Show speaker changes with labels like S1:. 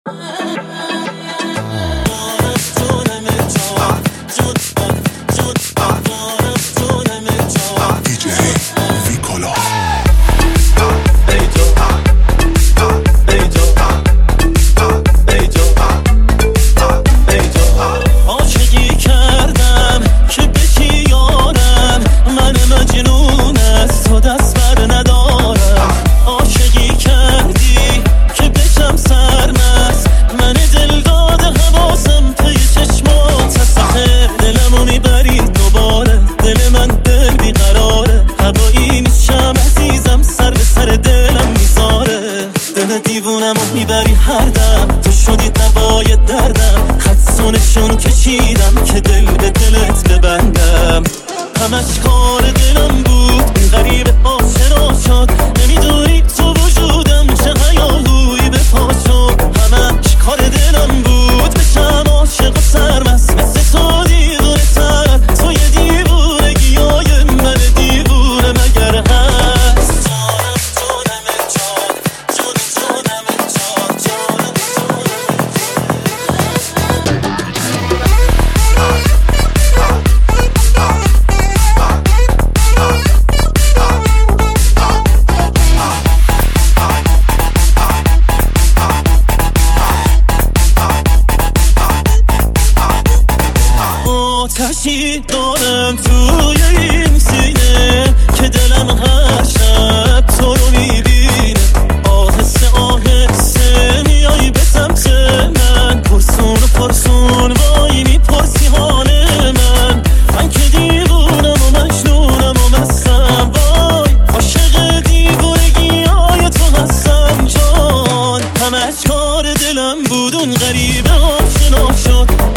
S1: دیوونمو میبری هر دم، تو شدی دوای دردم. خدسونشون کشیدم که دل به دلت ببندم. همش کار دلم بود، این غریب آشنا شد. نمیدونی تو وجودم چه هیاهویی به پا شد. همش کار دلم بود، بشم عاشق و سرمست مثل تو دیوونه تر. تو یه دیوونگیای من دیوونه مگر هست؟ آتشی دارم توی این سینه که دلم هر شب تو رو میبینه. آهسته آهسته میای به سمت من، پرسون و پرسون وای میپرسی حال من که دیوونم و مجنونم و مستم. وای عاشق دیوونگی های تو هستم جان. همش کار دلم بود، اون غریبه آشنا شد.